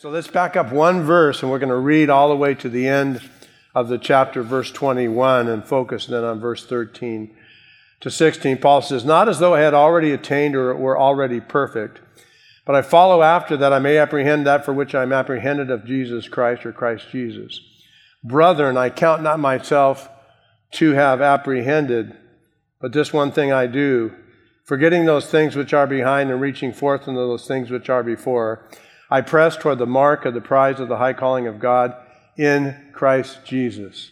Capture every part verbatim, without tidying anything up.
So let's back up one verse, and we're going to read all the way to the end of the chapter, verse twenty-one, and focus then on verse thirteen to sixteen. Paul says, "Not as though I had already attained or were already perfect, but I follow after that I may apprehend that for which I am apprehended of Jesus Christ," or Christ Jesus. "Brethren, I count not myself to have apprehended, but this one thing I do, forgetting those things which are behind and reaching forth unto those things which are before, I press toward the mark of the prize of the high calling of God in Christ Jesus.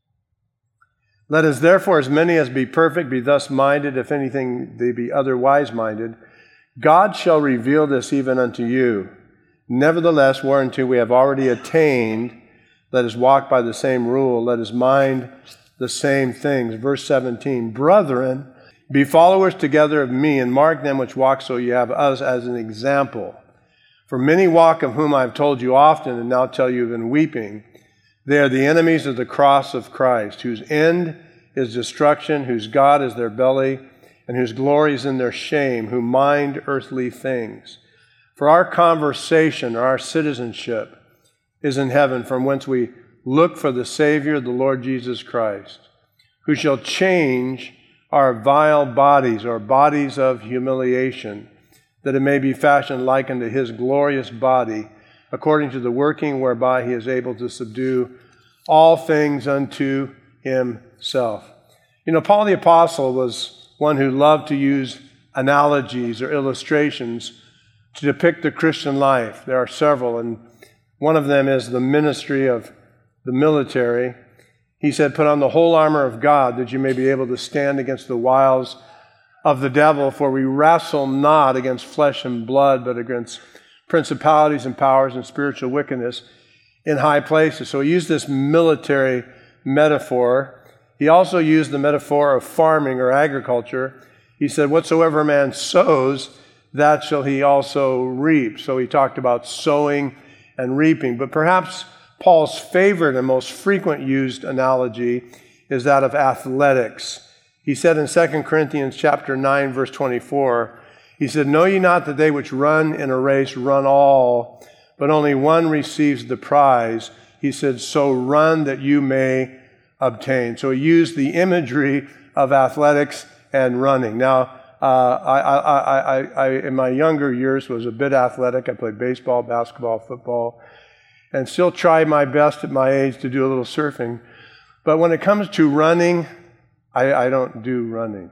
Let us therefore, as many as be perfect, be thus minded, if anything they be otherwise minded. God shall reveal this even unto you. Nevertheless, whereunto we have already attained, let us walk by the same rule, let us mind the same things." Verse seventeen, "Brethren, be followers together of me, and mark them which walk, so ye have us as an example. For many walk, of whom I have told you often, and now tell you in weeping. They are the enemies of the cross of Christ, whose end is destruction, whose God is their belly, and whose glory is in their shame, who mind earthly things. For our conversation, or our citizenship, is in heaven, from whence we look for the Savior, the Lord Jesus Christ, who shall change our vile bodies, or bodies of humiliation, that it may be fashioned like unto his glorious body, according to the working whereby he is able to subdue all things unto himself." You know, Paul the Apostle was one who loved to use analogies or illustrations to depict the Christian life. There are several, and one of them is the ministry of the military. He said, "Put on the whole armor of God, that you may be able to stand against the wiles of the devil, for we wrestle not against flesh and blood, but against principalities and powers and spiritual wickedness in high places." So he used this military metaphor. He also used the metaphor of farming or agriculture. He said, "Whatsoever a man sows, that shall he also reap." So he talked about sowing and reaping. But perhaps Paul's favorite and most frequent used analogy is that of athletics. He said in Second Corinthians chapter nine, verse twenty-four, he said, "Know ye not that they which run in a race run all, but only one receives the prize? He said, so run that you may obtain." So he used the imagery of athletics and running. Now, uh, I, I, I, I, in my younger years, was a bit athletic. I played baseball, basketball, football, and still try my best at my age to do a little surfing. But when it comes to running, I, I don't do running.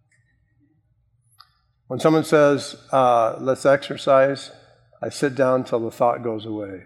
When someone says, uh, let's exercise, I sit down until the thought goes away.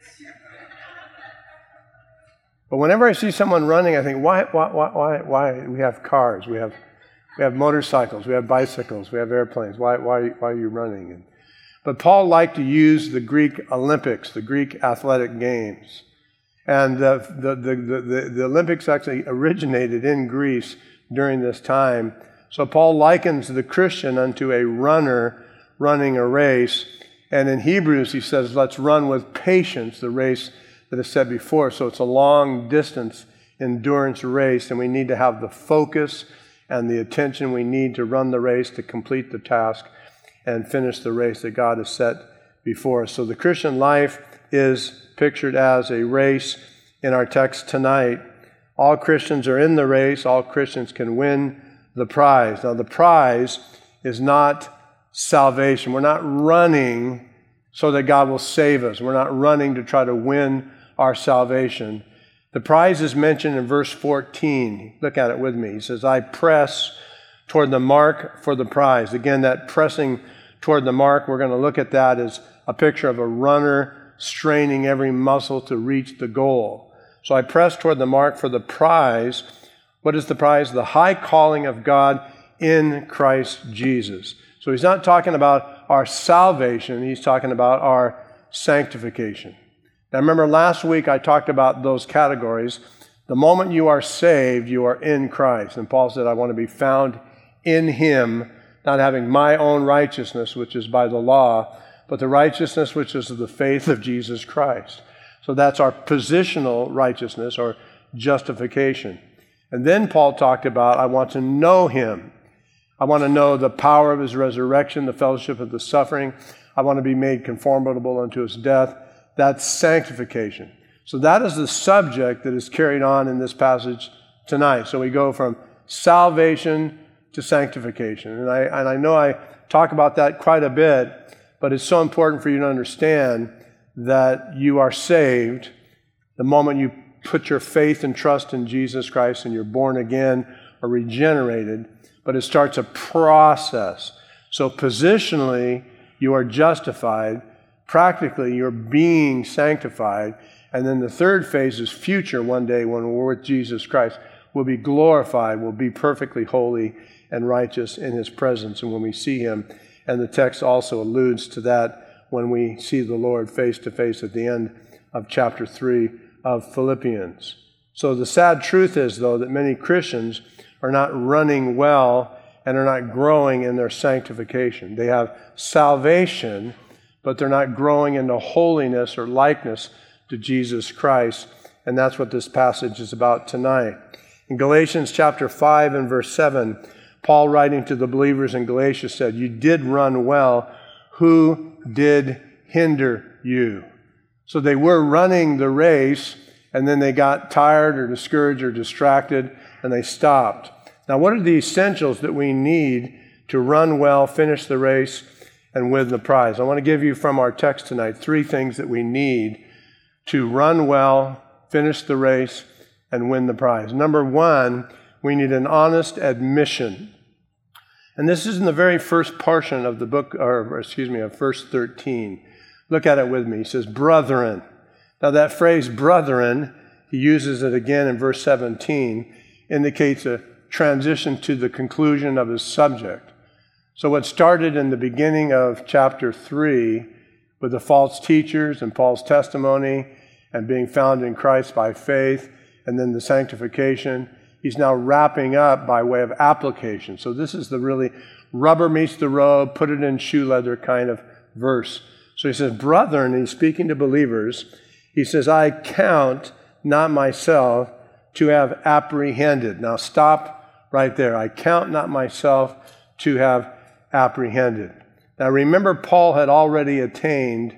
But whenever I see someone running, I think, why, why, why, why, why? We have cars, we have, we have motorcycles, we have bicycles, we have airplanes. Why, why, why are you running? And, but Paul liked to use the Greek Olympics, the Greek athletic games. And the, the, the, the, the Olympics actually originated in Greece during this time. So Paul likens the Christian unto a runner running a race. And in Hebrews, he says, let's run with patience the race that is set before. So it's a long distance endurance race, and we need to have the focus and the attention we need to run the race, to complete the task and finish the race that God has set before us. So the Christian life is pictured as a race in our text tonight. All Christians are in the race. All Christians can win the prize. Now, the prize is not salvation. We're not running so that God will save us. We're not running to try to win our salvation. The prize is mentioned in verse fourteen. Look at it with me. He says, I press toward the mark for the prize. Again, that pressing toward the mark, we're going to look at that as a picture of a runner straining every muscle to reach the goal. So I press toward the mark for the prize. What is the prize? The high calling of God in Christ Jesus. So he's not talking about our salvation. He's talking about our sanctification. Now remember, last week I talked about those categories. The moment you are saved, you are in Christ. And Paul said, I want to be found in Him, not having my own righteousness, which is by the law, but the righteousness which is of the faith of Jesus Christ. So that's our positional righteousness or justification. And then Paul talked about, I want to know Him. I want to know the power of His resurrection, the fellowship of the suffering. I want to be made conformable unto His death, That's sanctification. So that is the subject that is carried on in this passage tonight. So we go from salvation to sanctification. And I, and I know I talk about that quite a bit, but it's so important for you to understand that you are saved the moment you put your faith and trust in Jesus Christ and you're born again or regenerated, but it starts a process. So positionally, you are justified. Practically, you're being sanctified. And then the third phase is future. One day when we're with Jesus Christ, we'll be glorified, we'll be perfectly holy and righteous in His presence and when we see Him. And the text also alludes to that when we see the Lord face to face at the end of chapter three of Philippians. So the sad truth is, though, that many Christians are not running well and are not growing in their sanctification. They have salvation, but they're not growing into holiness or likeness to Jesus Christ. And that's what this passage is about tonight. In Galatians chapter five and verse seven, Paul, writing to the believers in Galatia, said, "You did run well. Who did hinder you?" So they were running the race, and then they got tired or discouraged or distracted, and they stopped. Now, what are the essentials that we need to run well, finish the race, and win the prize? I want to give you from our text tonight three things that we need to run well, finish the race, and win the prize. Number one, we need an honest admission. And this is in the very first portion of the book, or excuse me, of verse thirteen. Look at it with me. He says, brethren. Now that phrase, brethren, he uses it again in verse seventeen, indicates a transition to the conclusion of his subject. So what started in the beginning of chapter three with the false teachers and Paul's testimony and being found in Christ by faith, and then the sanctification, he's now wrapping up by way of application. So this is the really rubber meets the road, put it in shoe leather kind of verse. So he says, brethren, he's speaking to believers. He says, I count not myself to have apprehended. Now stop right there. I count not myself to have apprehended. Now remember, Paul had already attained,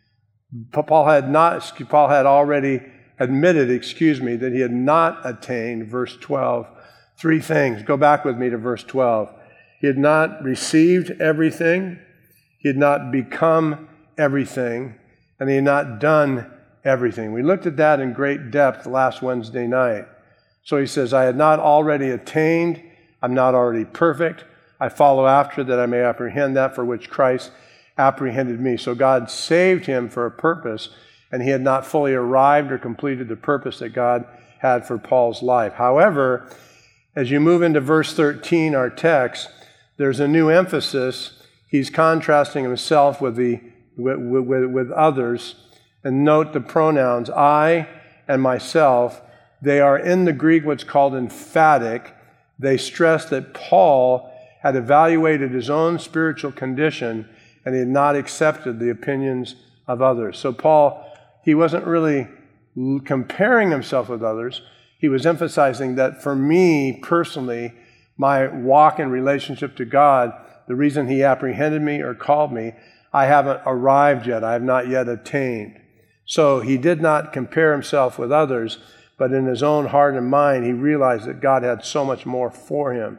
Paul had not, Paul had already admitted, excuse me, that he had not attained, verse twelve, three things. Go back with me to verse twelve. He had not received everything, he had not become everything, and he had not done everything. We looked at that in great depth last Wednesday night. So he says, I had not already attained, I'm not already perfect, I follow after that I may apprehend that for which Christ apprehended me. So God saved him for a purpose, and he had not fully arrived or completed the purpose that God had for Paul's life. However, as you move into verse thirteen, our text, there's a new emphasis. He's contrasting himself with the with, with, with others. And note the pronouns, I and myself. They are in the Greek what's called emphatic. They stress that Paul had evaluated his own spiritual condition and he had not accepted the opinions of others. So Paul, he wasn't really comparing himself with others. He was emphasizing that for me personally, my walk in relationship to God, the reason he apprehended me or called me, I haven't arrived yet. I have not yet attained. So he did not compare himself with others, but in his own heart and mind, he realized that God had so much more for him.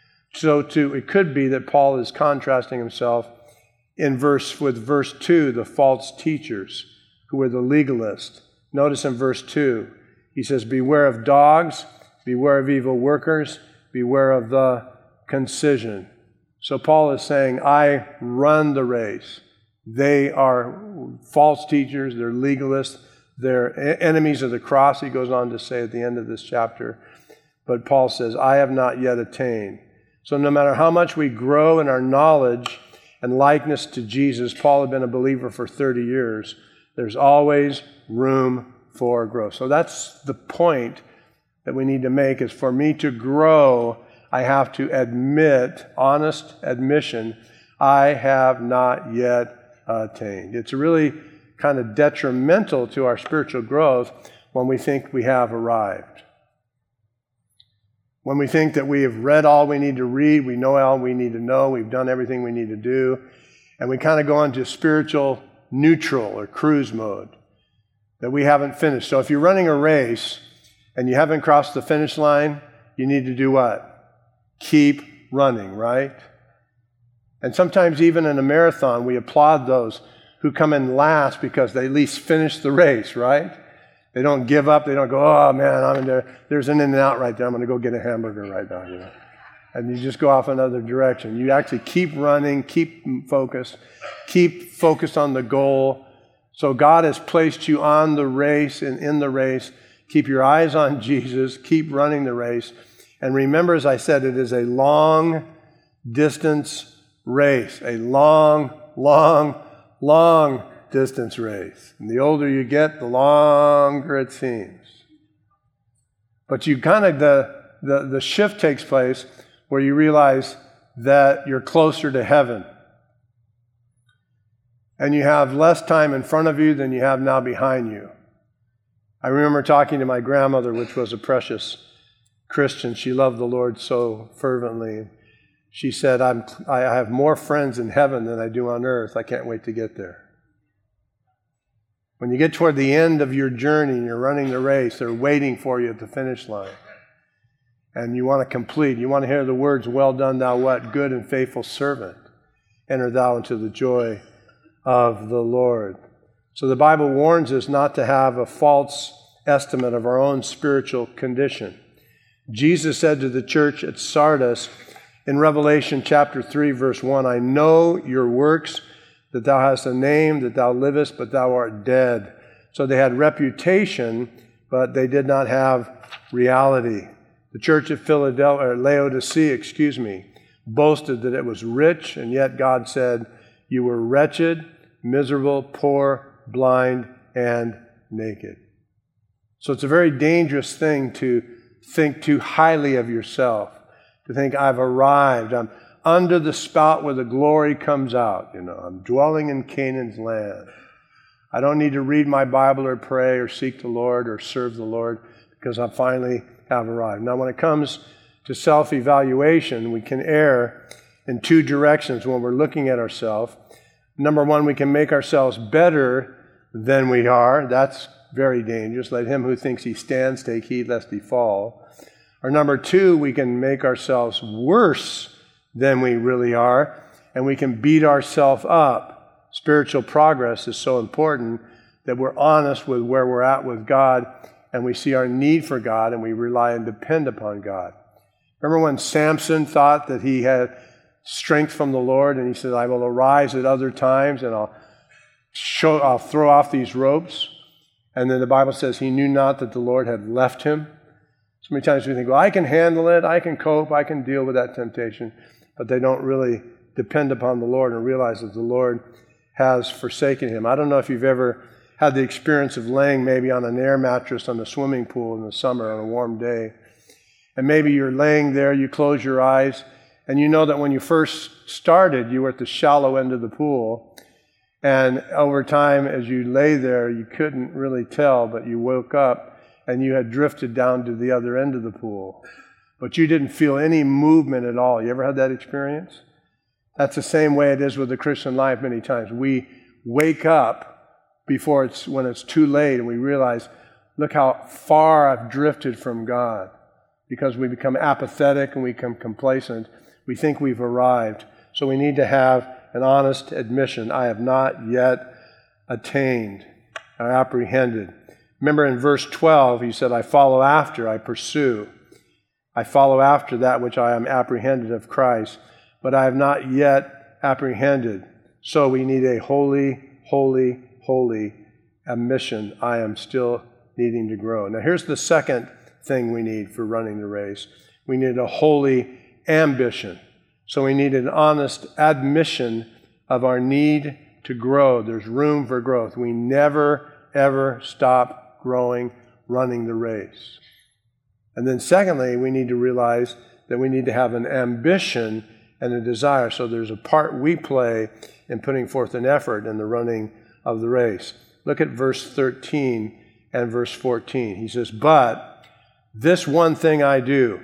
So too, it could be that Paul is contrasting himself in verse with verse two, the false teachers who were the legalists. Notice in verse two, he says, beware of dogs, beware of evil workers, beware of the concision. So Paul is saying, I run the race. They are false teachers, they're legalists, they're enemies of the cross, he goes on to say at the end of this chapter. But Paul says, I have not yet attained. So no matter how much we grow in our knowledge and likeness to Jesus, Paul had been a believer for thirty years, there's always room for growth. So that's the point that we need to make, is for me to grow, I have to admit, honest admission, I have not yet attained. It's really kind of detrimental to our spiritual growth when we think we have arrived. When we think that we have read all we need to read, we know all we need to know, we've done everything we need to do, and we kind of go into spiritual neutral or cruise mode. that we haven't finished. So if you're running a race and you haven't crossed the finish line, you need to do what? Keep running, right? And sometimes even in a marathon, we applaud those who come in last because they at least finish the race, right? They don't give up. They don't go, oh man, I'm in there. There's an In-N-Out right there. I'm going to go get a hamburger right now. You know? And you just go off another direction. You actually keep running, keep focused, keep focused on the goal. So God has placed you on the race and in the race. Keep your eyes on Jesus. Keep running the race. And remember, as I said, it is a long distance race. A long, long, long distance race. And the older you get, the longer it seems. But you kind of, the, the, the shift takes place where you realize that you're closer to heaven. And you have less time in front of you than you have now behind you. I remember talking to my grandmother, which was a precious Christian. She loved the Lord so fervently. She said, I'm, I have more friends in heaven than I do on earth. I can't wait to get there. When you get toward the end of your journey and you're running the race, they're waiting for you at the finish line. And you want to complete. You want to hear the words, well done, thou what? Good and faithful servant. Enter thou into the joy of the Lord. So the Bible warns us not to have a false estimate of our own spiritual condition. Jesus said to the church at Sardis in Revelation chapter three, verse one, I know your works, that thou hast a name, that thou livest, but thou art dead. So they had reputation, but they did not have reality. The church at Philadelphia, or Laodicea, excuse me, boasted that it was rich, and yet God said, you were wretched, miserable, poor, blind, and naked. So it's a very dangerous thing to think too highly of yourself, to think I've arrived, I'm under the spout where the glory comes out. You know, I'm dwelling in Canaan's land. I don't need to read my Bible or pray or seek the Lord or serve the Lord because I finally have arrived. Now, when it comes to self-evaluation, we can err in two directions when we're looking at ourselves. Number one, we can make ourselves better than we are. That's very dangerous. Let him who thinks he stands take heed lest he fall. Or number two, we can make ourselves worse than we really are, and we can beat ourselves up. Spiritual progress is so important that we're honest with where we're at with God, and we see our need for God, and we rely and depend upon God. Remember when Samson thought that he had strength from the Lord, and he said, I will arise at other times, and I'll show, I'll throw off these ropes. And then the Bible says he knew not that the Lord had left him. So many times we think, well, I can handle it, I can cope, I can deal with that temptation. But they don't really depend upon the Lord and realize that the Lord has forsaken him. I don't know if you've ever had the experience of laying maybe on an air mattress on a swimming pool in the summer on a warm day. And maybe you're laying there, you close your eyes, and you know that when you first started, you were at the shallow end of the pool. And over time, as you lay there, you couldn't really tell, but you woke up and you had drifted down to the other end of the pool. But you didn't feel any movement at all. You ever had that experience? That's the same way it is with the Christian life many times. We wake up before it's when it's too late and we realize, look how far I've drifted from God. Because we become apathetic and we become complacent. We think we've arrived. So we need to have an honest admission. I have not yet attained or apprehended. Remember in verse twelve, he said, I follow after, I pursue. I follow after that which I am apprehended of Christ, but I have not yet apprehended. So we need a holy, holy, holy admission. I am still needing to grow. Now here's the second thing we need for running the race. We need a holy ambition. So we need an honest admission of our need to grow. There's room for growth. We never, ever stop growing, running the race. And then secondly, we need to realize that we need to have an ambition and a desire. So there's a part we play in putting forth an effort in the running of the race. Look at verse thirteen and verse fourteen. He says, but this one thing I do.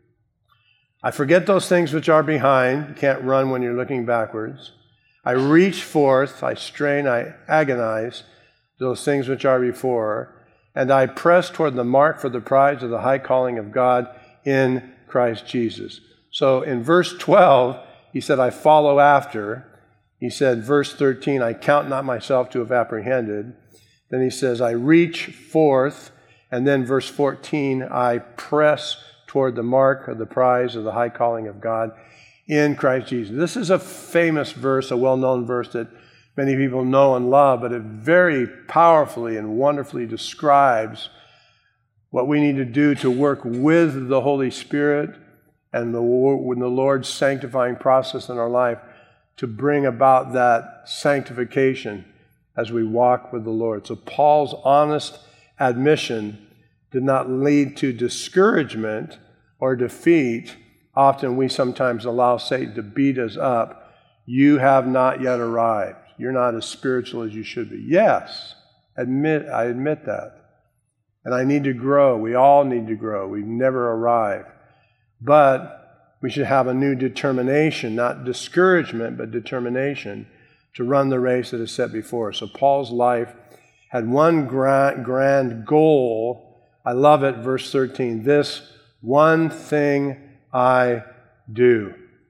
I forget those things which are behind. You can't run when you're looking backwards. I reach forth, I strain, I agonize those things which are before, and I press toward the mark for the prize of the high calling of God in Christ Jesus. So in verse twelve, he said, I follow after. He said, verse thirteen, I count not myself to have apprehended. Then he says, I reach forth. And then verse fourteen, I press toward the mark of the prize of the high calling of God in Christ Jesus. This is a famous verse, a well-known verse that many people know and love, but it very powerfully and wonderfully describes what we need to do to work with the Holy Spirit and the, with the Lord's sanctifying process in our life to bring about that sanctification as we walk with the Lord. So Paul's honest admission did not lead to discouragement or defeat. Often we sometimes allow Satan to beat us up. You have not yet arrived. You're not as spiritual as you should be. Yes, admit, I admit that. And I need to grow. We all need to grow. We've never arrived. But we should have a new determination, not discouragement, but determination to run the race that is set before us. So Paul's life had one grand, grand goal. I love it, verse thirteen. This one thing I do.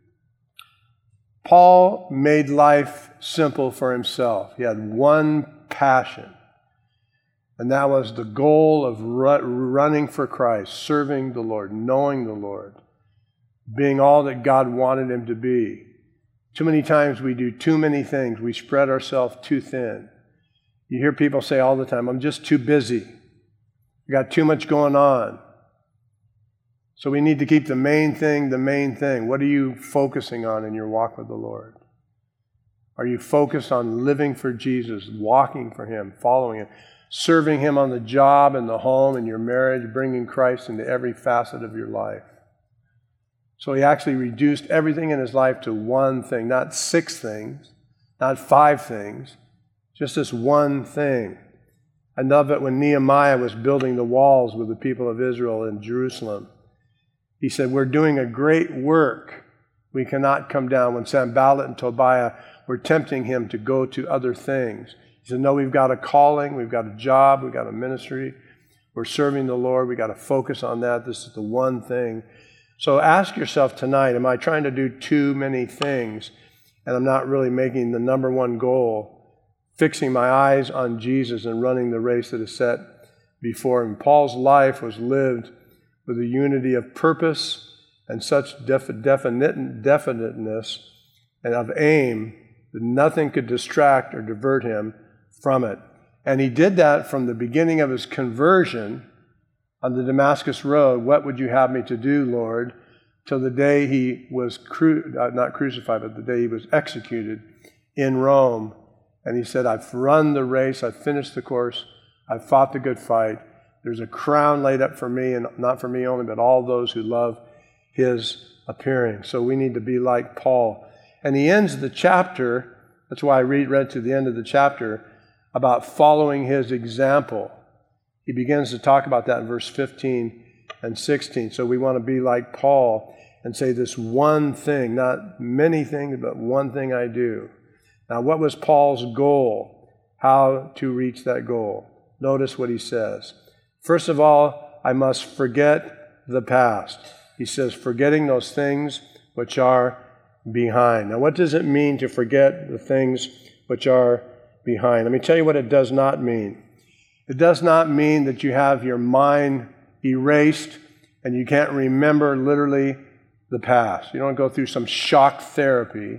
Paul made life simple for himself. He had one passion, and that was the goal of running for Christ, serving the Lord, knowing the Lord, being all that God wanted him to be. Too many times we do too many things. We spread ourselves too thin. You hear people say all the time, I'm just too busy. I got too much going on. So we need to keep the main thing the main thing. What are you focusing on in your walk with the Lord? Are you focused on living for Jesus, walking for Him, following Him, serving Him on the job and the home and your marriage, bringing Christ into every facet of your life? So he actually reduced everything in his life to one thing, not six things, not five things, just this one thing. I love it when Nehemiah was building the walls with the people of Israel in Jerusalem. He said, we're doing a great work. We cannot come down. When Sanballat and Tobiah were tempting him to go to other things, he said, no, we've got a calling, we've got a job, we've got a ministry. We're serving the Lord. We've got to focus on that. This is the one thing. So ask yourself tonight, am I trying to do too many things and I'm not really making the number one goal, fixing my eyes on Jesus and running the race that is set before him? Paul's life was lived with a unity of purpose and such defi- definite, definiteness and of aim that nothing could distract or divert him from it. And he did that from the beginning of his conversion on the Damascus Road. What would you have me to do, Lord? Till the day he was, cru- uh, not crucified, but the day he was executed in Rome. And he said, I've run the race, I've finished the course, I've fought the good fight. There's a crown laid up for me, and not for me only, but all those who love his appearing. So we need to be like Paul. And he ends the chapter, that's why I read, read to the end of the chapter, about following his example. He begins to talk about that in verse fifteen and sixteen. So we want to be like Paul and say this one thing, not many things, but one thing I do. Now, what was Paul's goal? How to reach that goal? Notice what he says. First of all, I must forget the past. He says, forgetting those things which are behind. Now, what does it mean to forget the things which are behind? Let me tell you what it does not mean. It does not mean that you have your mind erased and you can't remember literally the past. You don't go through some shock therapy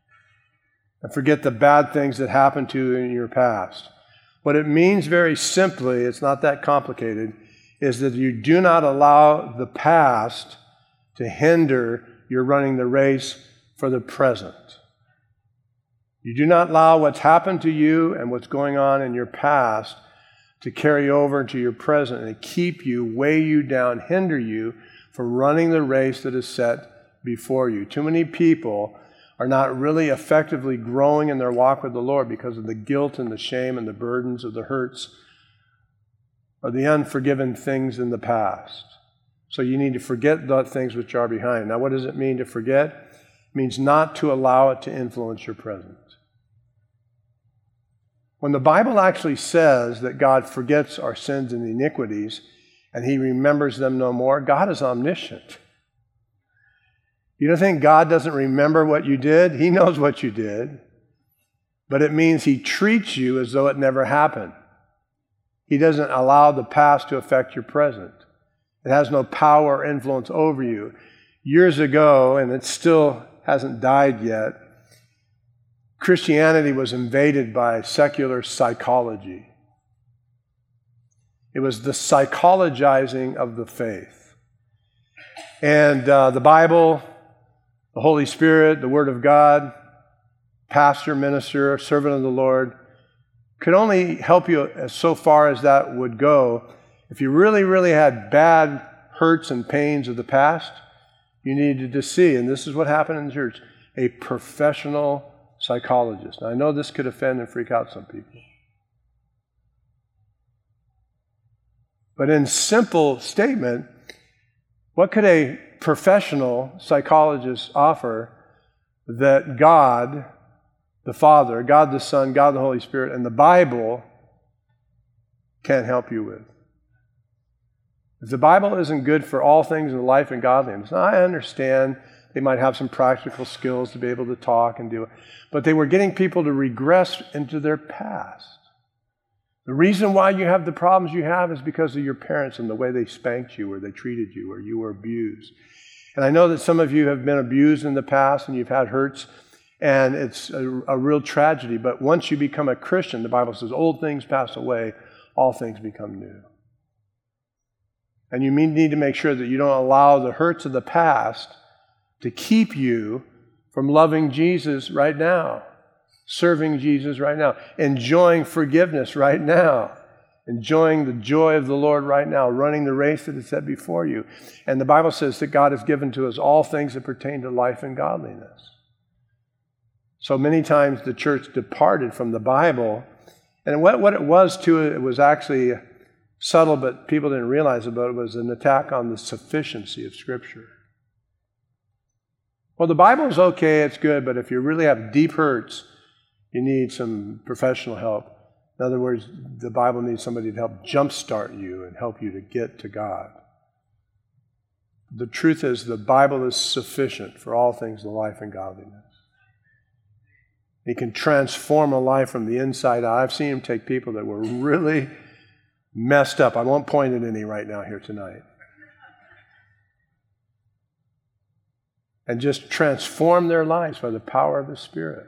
and forget the bad things that happened to you in your past. What it means very simply, it's not that complicated, is that you do not allow the past to hinder your running the race for the present. You do not allow what's happened to you and what's going on in your past to carry over into your present and keep you, weigh you down, hinder you from running the race that is set before you. Too many people are not really effectively growing in their walk with the Lord because of the guilt and the shame and the burdens of the hurts or the unforgiven things in the past. So you need to forget the things which are behind. Now, what does it mean to forget? It means not to allow it to influence your present. When the Bible actually says that God forgets our sins and iniquities and he remembers them no more, God is omniscient. You don't think God doesn't remember what you did? He knows what you did. But it means he treats you as though it never happened. He doesn't allow the past to affect your present. It has no power or influence over you. Years ago, and it still hasn't died yet, Christianity was invaded by secular psychology. It was the psychologizing of the faith. And uh, the Bible, the Holy Spirit, the Word of God, pastor, minister, servant of the Lord, could only help you as so far as that would go. If you really, really had bad hurts and pains of the past, you needed to see, and this is what happened in the church, a professional psychologist. Now, I know this could offend and freak out some people. But in simple statement, what could a professional psychologist offer that God, the Father, God the Son, God the Holy Spirit, and the Bible can't help you with? If the Bible isn't good for all things in life and godliness, now I understand they might have some practical skills to be able to talk and do it, but they were getting people to regress into their past. The reason why you have the problems you have is because of your parents and the way they spanked you or they treated you or you were abused. And I know that some of you have been abused in the past and you've had hurts, and it's a, a real tragedy. But once you become a Christian, the Bible says, old things pass away, all things become new. And you need to make sure that you don't allow the hurts of the past to keep you from loving Jesus right now, serving Jesus right now, enjoying forgiveness right now, enjoying the joy of the Lord right now, running the race that is set before you. And the Bible says that God has given to us all things that pertain to life and godliness. So many times the church departed from the Bible, and what, what it was to it, it was actually subtle, but people didn't realize about it, was an attack on the sufficiency of Scripture. Well, the Bible is okay, it's good, but if you really have deep hurts, you need some professional help. In other words, the Bible needs somebody to help jumpstart you and help you to get to God. The truth is, the Bible is sufficient for all things in life and godliness. It can transform a life from the inside out. I've seen him take people that were really messed up. I won't point at any right now here tonight. And just transform their lives by the power of the Spirit.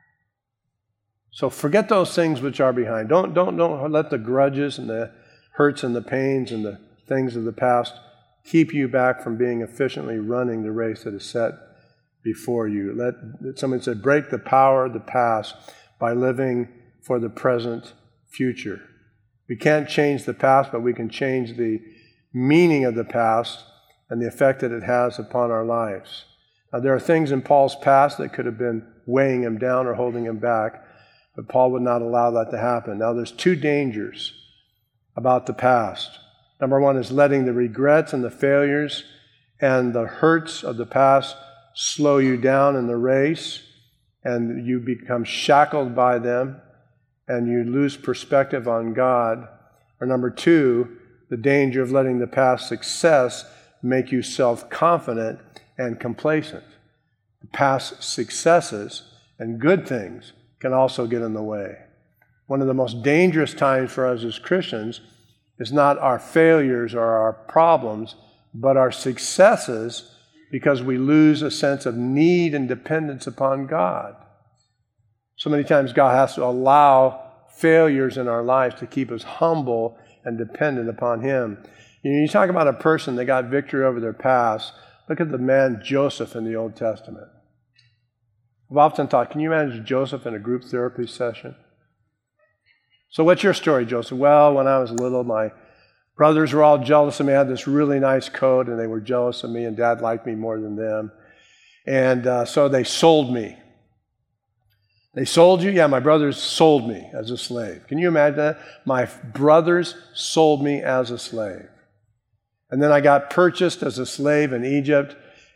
So forget those things which are behind. Don't, don't, don't let the grudges and the hurts and the pains and the things of the past keep you back from being efficiently running the race that is set before you. Let, someone said, break the power of the past by living for the present future. We can't change the past, but we can change the meaning of the past and the effect that it has upon our lives. Now, there are things in Paul's past that could have been weighing him down or holding him back, but Paul would not allow that to happen. Now, there's two dangers about the past. Number one is letting the regrets and the failures and the hurts of the past slow you down in the race, and you become shackled by them, and you lose perspective on God. Or number two, the danger of letting the past success make you self-confident and complacent. The past successes and good things can also get in the way. One of the most dangerous times for us as Christians is not our failures or our problems, but our successes, because we lose a sense of need and dependence upon God. So many times God has to allow failures in our lives to keep us humble and dependent upon Him. You know, you talk about a person that got victory over their past. Look at the man Joseph in the Old Testament. I've often thought, can you imagine Joseph in a group therapy session? So what's your story, Joseph? Well, when I was little, my brothers were all jealous of me. I had this really nice coat, and they were jealous of me, and Dad liked me more than them. And uh, so they sold me. They sold you? Yeah, my brothers sold me as a slave. Can you imagine that? My brothers sold me as a slave. And then I got purchased as a slave in Egypt,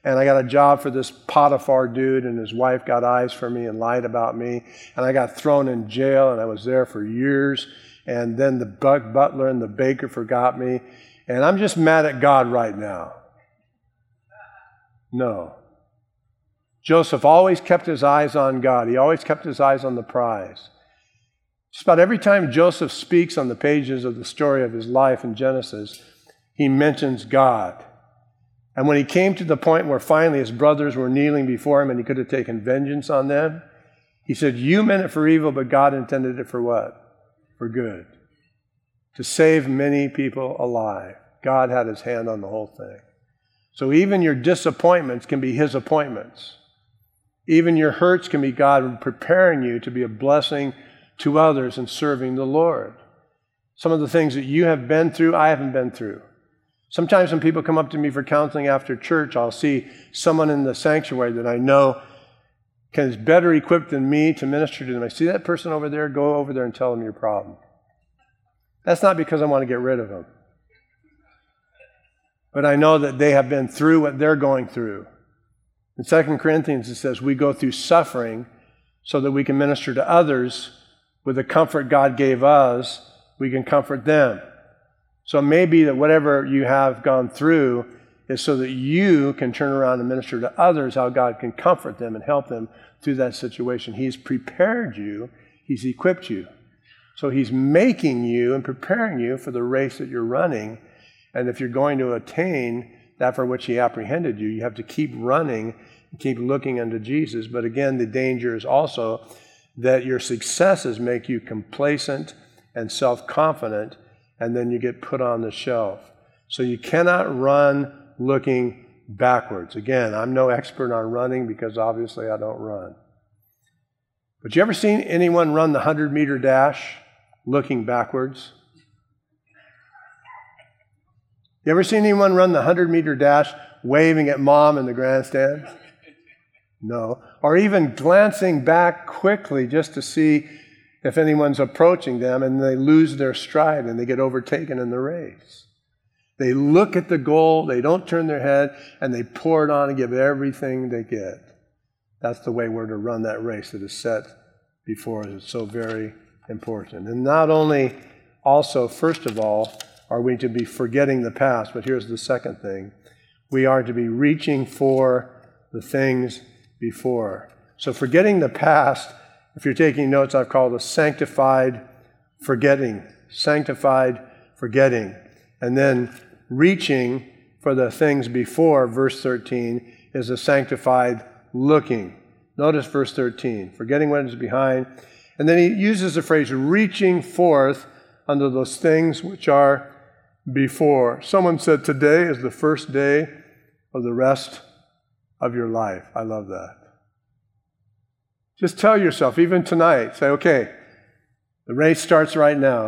and I got a job for this Potiphar dude, and his wife got eyes for me and lied about me, and I got thrown in jail, and I was there for years, and then the butler and the baker forgot me, and I'm just mad at God right now. No. Joseph always kept his eyes on God. He always kept his eyes on the prize. Just about every time Joseph speaks on the pages of the story of his life in Genesis, he mentions God. And when he came to the point where finally his brothers were kneeling before him and he could have taken vengeance on them, he said, you meant it for evil, but God intended it for what? For good. To save many people alive. God had his hand on the whole thing. So even your disappointments can be his appointments. Even your hurts can be God preparing you to be a blessing to others and serving the Lord. Some of the things that you have been through, I haven't been through. Sometimes when people come up to me for counseling after church, I'll see someone in the sanctuary that I know is better equipped than me to minister to them. I see that person over there, go over there and tell them your problem. That's not because I want to get rid of them. But I know that they have been through what they're going through. In Second Corinthians it says we go through suffering so that we can minister to others with the comfort God gave us, we can comfort them. So it may be that whatever you have gone through is so that you can turn around and minister to others how God can comfort them and help them through that situation. He's prepared you. He's equipped you. So he's making you and preparing you for the race that you're running. And if you're going to attain that for which he apprehended you, you have to keep running and keep looking unto Jesus. But again, the danger is also that your successes make you complacent and self-confident, and then you get put on the shelf. So you cannot run looking backwards. Again, I'm no expert on running because obviously I don't run. But you ever seen anyone run the hundred-meter dash looking backwards? You ever seen anyone run the hundred-meter dash waving at mom in the grandstand? No. Or even glancing back quickly just to see if anyone's approaching them, and they lose their stride and they get overtaken in the race. They look at the goal, they don't turn their head, and they pour it on and give everything they get. That's the way we're to run that race that is set before us. It's so very important. And not only also, first of all, are we to be forgetting the past, but here's the second thing. We are to be reaching for the things before. So forgetting the past, if you're taking notes, I've called a sanctified forgetting. Sanctified forgetting. And then reaching for the things before, verse thirteen, is a sanctified looking. Notice verse thirteen, forgetting what is behind. And then he uses the phrase, reaching forth unto those things which are before. Someone said, today is the first day of the rest of your life. I love that. Just tell yourself, even tonight, say, okay, the race starts right now.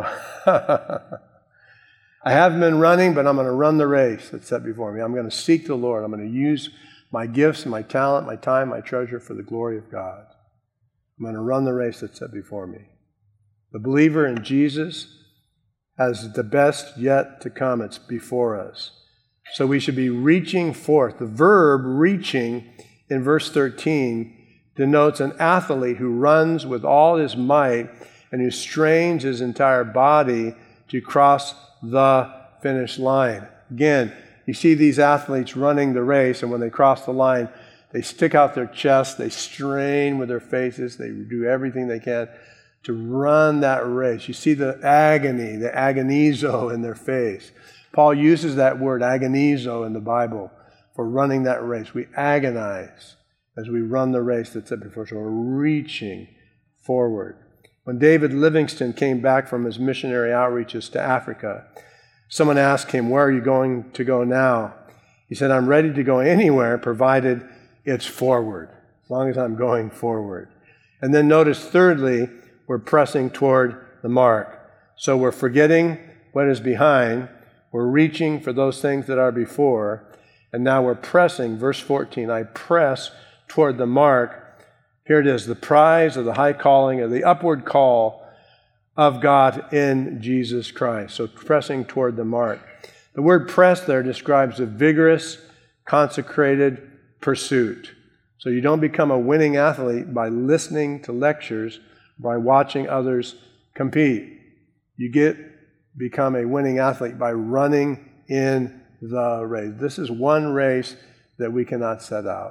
I haven't been running, but I'm going to run the race that's set before me. I'm going to seek the Lord. I'm going to use my gifts, my talent, my time, my treasure for the glory of God. I'm going to run the race that's set before me. The believer in Jesus has the best yet to come. It's before us. So we should be reaching forth. The verb reaching in verse thirteen denotes an athlete who runs with all his might and who strains his entire body to cross the finish line. Again, you see these athletes running the race, and when they cross the line, they stick out their chests, they strain with their faces, they do everything they can to run that race. You see the agony, the agonizo in their face. Paul uses that word agonizo in the Bible for running that race. We agonize as we run the race that's set before us. So we're reaching forward. When David Livingstone came back from his missionary outreaches to Africa, someone asked him, where are you going to go now? He said, I'm ready to go anywhere provided it's forward, as long as I'm going forward. And then notice, thirdly, we're pressing toward the mark. So we're forgetting what is behind. We're reaching for those things that are before. And now we're pressing, verse fourteen, I press toward the mark. Here it is, the prize of the high calling, of the upward call of God in Jesus Christ. So pressing toward the mark. The word press there describes a vigorous, consecrated pursuit. So you don't become a winning athlete by listening to lectures, by watching others compete. You get become a winning athlete by running in the race. This is one race that we cannot set out.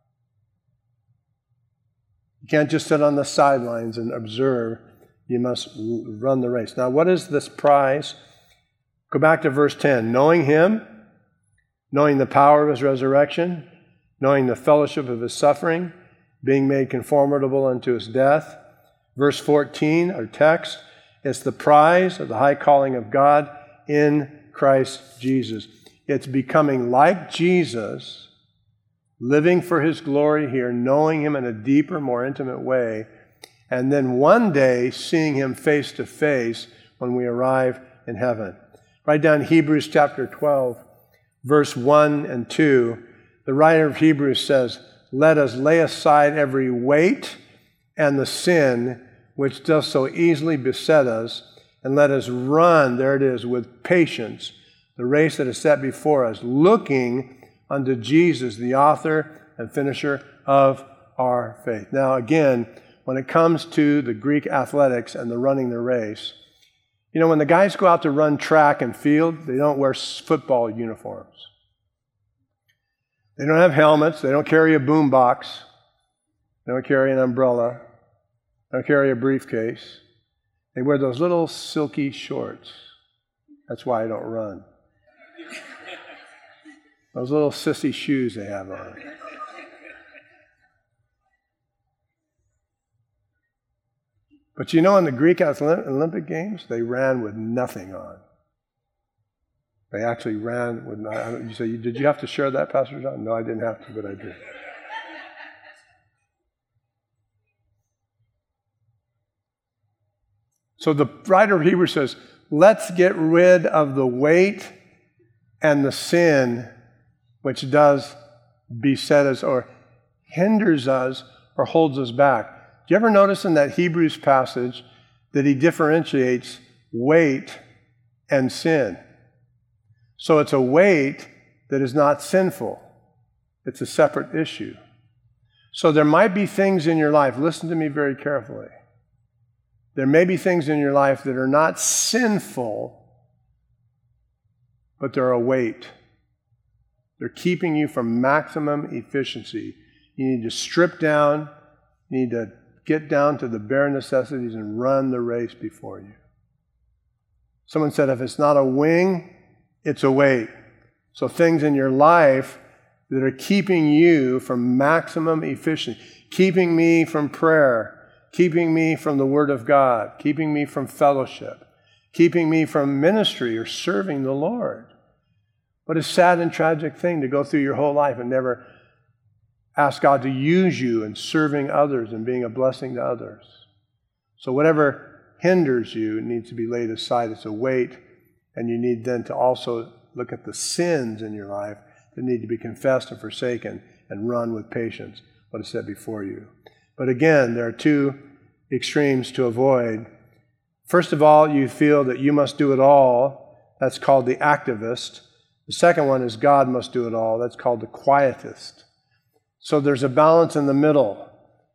You can't just sit on the sidelines and observe. You must run the race. Now, what is this prize? Go back to verse ten. Knowing Him, knowing the power of His resurrection, knowing the fellowship of His suffering, being made conformable unto His death. Verse fourteen, our text, it's the prize of the high calling of God in Christ Jesus. It's becoming like Jesus, living for His glory here, knowing Him in a deeper, more intimate way, and then one day seeing Him face to face when we arrive in heaven. Write down Hebrews chapter twelve, verse one and two. The writer of Hebrews says, "Let us lay aside every weight and the sin which does so easily beset us, and let us run," there it is, "with patience, the race that is set before us, looking unto Jesus, the author and finisher of our faith." Now again, when it comes to the Greek athletics and the running the race, you know, when the guys go out to run track and field, they don't wear football uniforms. They don't have helmets. They don't carry a boom box. They don't carry an umbrella. They don't carry a briefcase. They wear those little silky shorts. That's why I don't run. Those little sissy shoes they have on. But you know, in the Greek Olympic Games, they ran with nothing on. They actually ran with nothing. You say, did you have to share that, Pastor John? No, I didn't have to, but I did. So the writer of Hebrews says, let's get rid of the weight and the sin which does beset us or hinders us or holds us back. Do you ever notice in that Hebrews passage that he differentiates weight and sin? So it's a weight that is not sinful. It's a separate issue. So there might be things in your life, listen to me very carefully. There may be things in your life that are not sinful, but they're a weight. They're keeping you from maximum efficiency. You need to strip down. You need to get down to the bare necessities and run the race before you. Someone said, if it's not a wing, it's a weight. So things in your life that are keeping you from maximum efficiency, keeping me from prayer, keeping me from the Word of God, keeping me from fellowship, keeping me from ministry or serving the Lord. What a sad and tragic thing to go through your whole life and never ask God to use you in serving others and being a blessing to others. So whatever hinders you needs to be laid aside. It's a weight, and you need then to also look at the sins in your life that need to be confessed and forsaken and run with patience what is set before you. But again, there are two extremes to avoid. First of all, you feel that you must do it all. That's called the activist. The second one is God must do it all. That's called the quietist. So there's a balance in the middle.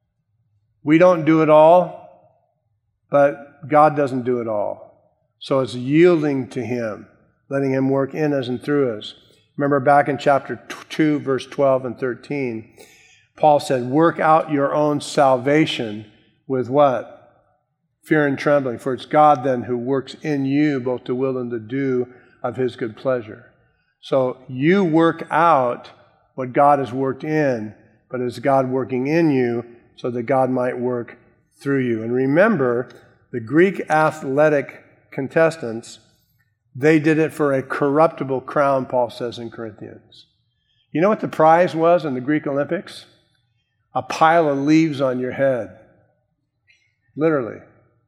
We don't do it all, but God doesn't do it all. So it's yielding to Him, letting Him work in us and through us. Remember back in chapter two, verse twelve and thirteen, Paul said, work out your own salvation with what? Fear and trembling. For it's God then who works in you both to will and to do of His good pleasure. So you work out what God has worked in, but it's God working in you so that God might work through you. And remember, the Greek athletic contestants, they did it for a corruptible crown, Paul says in Corinthians. You know what the prize was in the Greek Olympics? A pile of leaves on your head. Literally.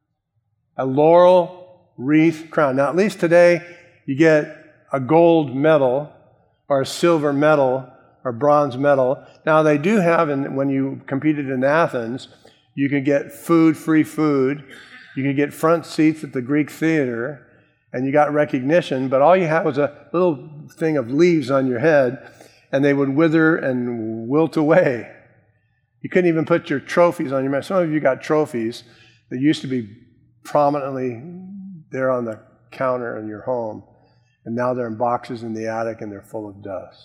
A laurel wreath crown. Now, at least today, you get a gold medal or a silver medal or bronze medal. Now, they do have, and when you competed in Athens, you could get food, free food. You could get front seats at the Greek theater, and you got recognition, but all you had was a little thing of leaves on your head. and they would wither and wilt away. You couldn't even put your trophies on your mantle. Some of you got trophies that used to be prominently there on the counter in your home, and now they're in boxes in the attic and they're full of dust.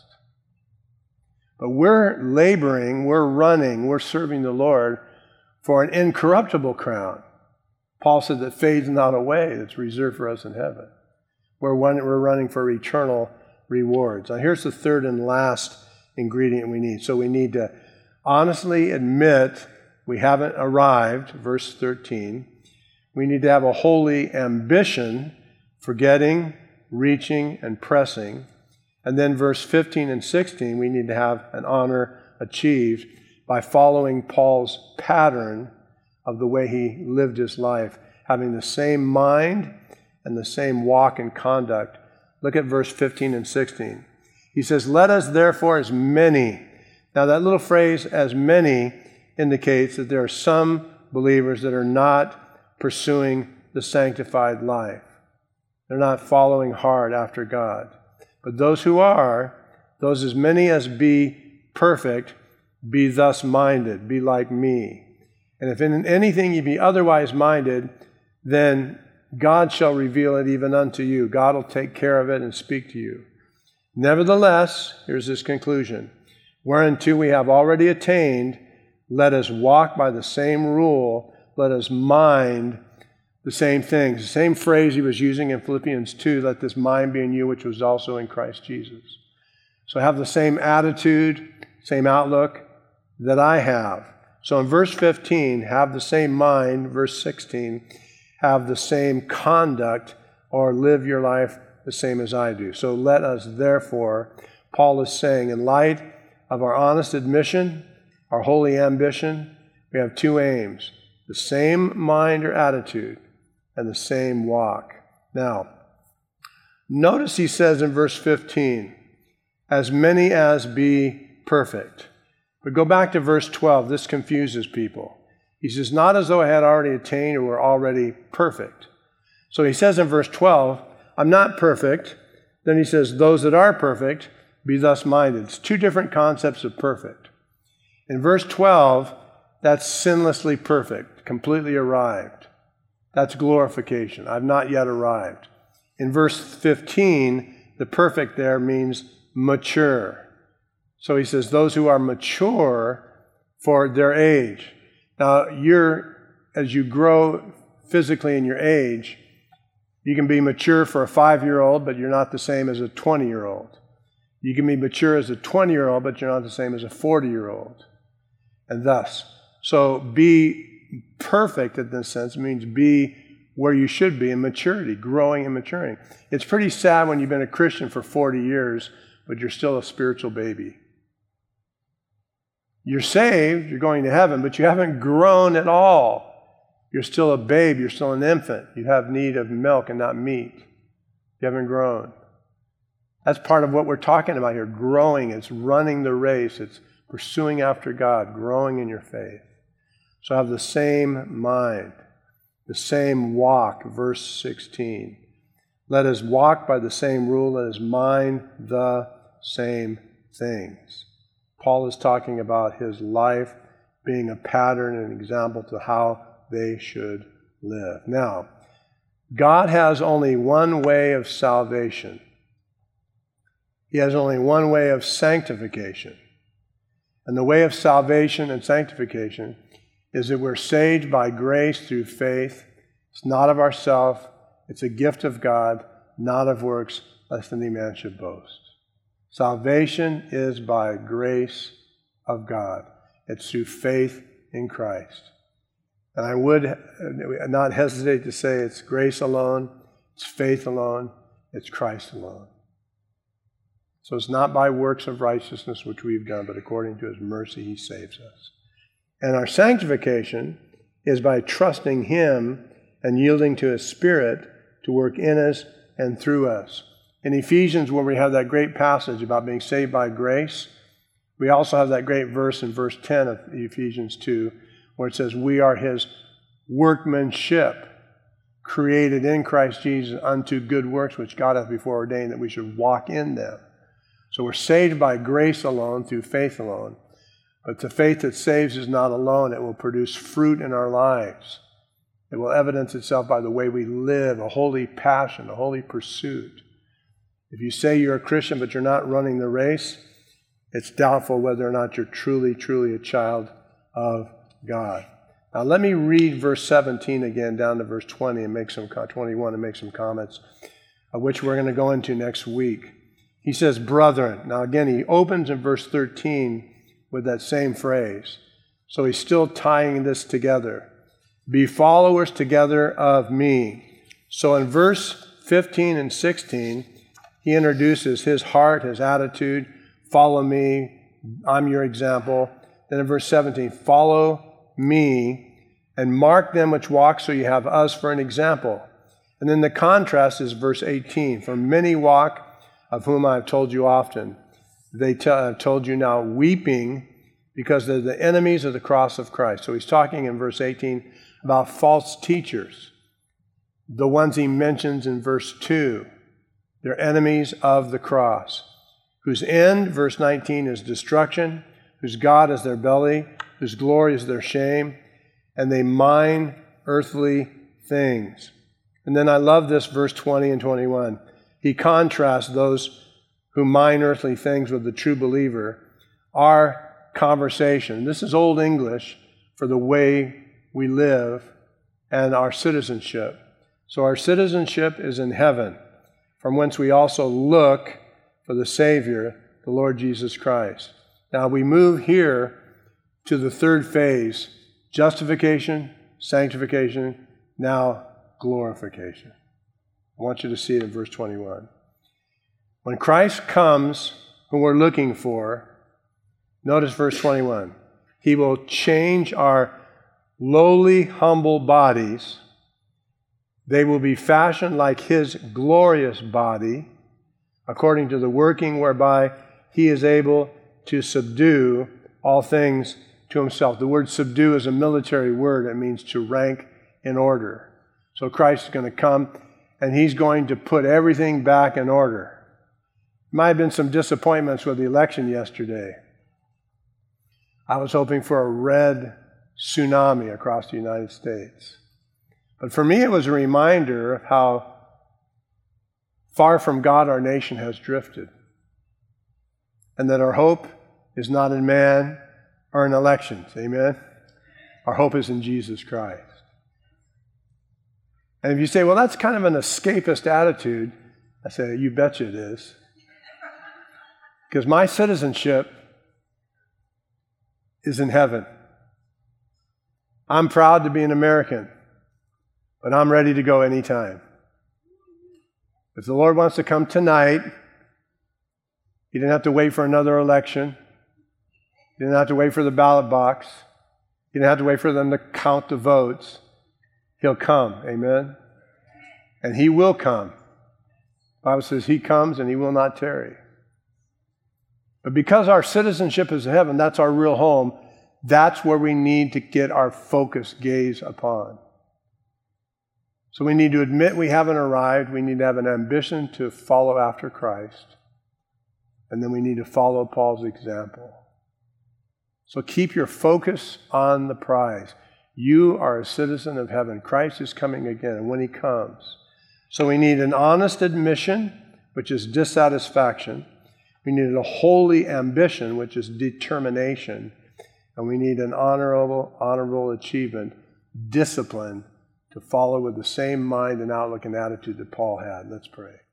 But we're laboring, we're running, we're serving the Lord for an incorruptible crown. Paul said that fades not away, that's reserved for us in heaven. We're, one, we're running for eternal rewards. Now here's the third and last ingredient we need. So we need to honestly admit we haven't arrived, verse thirteen. We need to have a holy ambition, forgetting, reaching, and pressing. And then verse fifteen and sixteen, we need to have an honor achieved by following Paul's pattern of the way he lived his life, having the same mind and the same walk and conduct. Look at verse fifteen and sixteen. He says, "Let us therefore as many." Now that little phrase, "as many," indicates that there are some believers that are not pursuing the sanctified life. They're not following hard after God. But those who are, those as many as be perfect, be thus minded, be like me. And if in anything ye be otherwise minded, then God shall reveal it even unto you. God will take care of it and speak to you. Nevertheless, here's this conclusion, whereunto we have already attained, let us walk by the same rule, let us mind the same things. The same phrase he was using in Philippians two, let this mind be in you, which was also in Christ Jesus. So have the same attitude, same outlook that I have. So in verse fifteen, have the same mind. Verse sixteen, have the same conduct or live your life the same as I do. So let us therefore, Paul is saying, in light of our honest admission, our holy ambition, we have two aims, the same mind or attitude and the same walk. Now, notice he says in verse fifteen, as many as be perfect. But go back to verse twelve. This confuses people. He says, not as though I had already attained or were already perfect. So he says in verse twelve, I'm not perfect. Then he says, those that are perfect, be thus minded. It's two different concepts of perfect. In verse twelve, that's sinlessly perfect, completely arrived. That's glorification. I've not yet arrived. In verse fifteen, the perfect there means mature. So he says, those who are mature for their age. Now, you're, as you grow physically in your age, you can be mature for a five-year-old, but you're not the same as a twenty-year-old. You can be mature as a twenty-year-old, but you're not the same as a forty-year-old. And thus, so be perfect in this sense means be where you should be in maturity, growing and maturing. It's pretty sad when you've been a Christian for forty years, but you're still a spiritual baby. You're saved, you're going to heaven, but you haven't grown at all. You're still a babe, you're still an infant. You have need of milk and not meat. You haven't grown. That's part of what we're talking about here, growing. It's running the race. It's pursuing after God, growing in your faith. So have the same mind, the same walk, verse sixteen. Let us walk by the same rule, let us mind the same things. Paul is talking about his life being a pattern and example to how they should live. Now, God has only one way of salvation. He has only one way of sanctification. And the way of salvation and sanctification is that we're saved by grace through faith. It's not of ourselves. It's a gift of God, not of works, lest any man should boast. Salvation is by grace of God. It's through faith in Christ. And I would not hesitate to say it's grace alone, it's faith alone, it's Christ alone. So it's not by works of righteousness which we've done, but according to his mercy he saves us. And our sanctification is by trusting him and yielding to his Spirit to work in us and through us. In Ephesians, where we have that great passage about being saved by grace, we also have that great verse in verse ten of Ephesians two, where it says, we are his workmanship, created in Christ Jesus unto good works, which God hath before ordained that we should walk in them. So we're saved by grace alone, through faith alone. But the faith that saves is not alone. It will produce fruit in our lives. It will evidence itself by the way we live, a holy passion, a holy pursuit. If you say you're a Christian but you're not running the race, it's doubtful whether or not you're truly, truly a child of God. Now let me read verse seventeen again down to verse twenty and make some twenty-one and make some comments, of which we're going to go into next week. He says, brethren. Now again, he opens in verse thirteen with that same phrase. So he's still tying this together. Be followers together of me. So in verse fifteen and sixteen, he introduces his heart, his attitude. Follow me. I'm your example. Then in verse seventeen, follow me and mark them which walk, so you have us for an example. And then the contrast is verse eighteen. For many walk, of whom I have told you often. They t- have told you now weeping, because they're the enemies of the cross of Christ. So he's talking in verse eighteen about false teachers. The ones he mentions in verse two. They're enemies of the cross, whose end, verse nineteen, is destruction, whose God is their belly, whose glory is their shame, and they mine earthly things. And then I love this, verse twenty and twenty-one. He contrasts those who mine earthly things with the true believer. Our conversation, this is Old English for the way we live and our citizenship. So our citizenship is in heaven, from whence we also look for the Savior, the Lord Jesus Christ. Now we move here to the third phase, justification, sanctification, now glorification. I want you to see it in verse twenty-one. When Christ comes, whom we're looking for, notice verse twenty-one. He will change our lowly, humble bodies. They will be fashioned like His glorious body, according to the working whereby He is able to subdue all things to Himself. The word subdue is a military word. It means to rank in order. So Christ is going to come, and He's going to put everything back in order. Might have been some disappointments with the election yesterday. I was hoping for a red tsunami across the United States. But for me, it was a reminder of how far from God our nation has drifted, and that our hope is not in man or in elections. Amen? Our hope is in Jesus Christ. And if you say, well, that's kind of an escapist attitude, I say, you betcha it is. Because my citizenship is in heaven. I'm proud to be an American, but I'm ready to go anytime. If the Lord wants to come tonight, He didn't have to wait for another election. He didn't have to wait for the ballot box. He didn't have to wait for them to count the votes. He'll come, amen? And He will come. The Bible says He comes and He will not tarry. But because our citizenship is in heaven, that's our real home, that's where we need to get our focus, gaze upon. So we need to admit we haven't arrived. We need to have an ambition to follow after Christ. And then we need to follow Paul's example. So keep your focus on the prize. You are a citizen of heaven. Christ is coming again, and when He comes. So we need an honest admission, which is dissatisfaction. We need a holy ambition, which is determination. And we need an honorable, honorable achievement, discipline, to follow with the same mind and outlook and attitude that Paul had. Let's pray.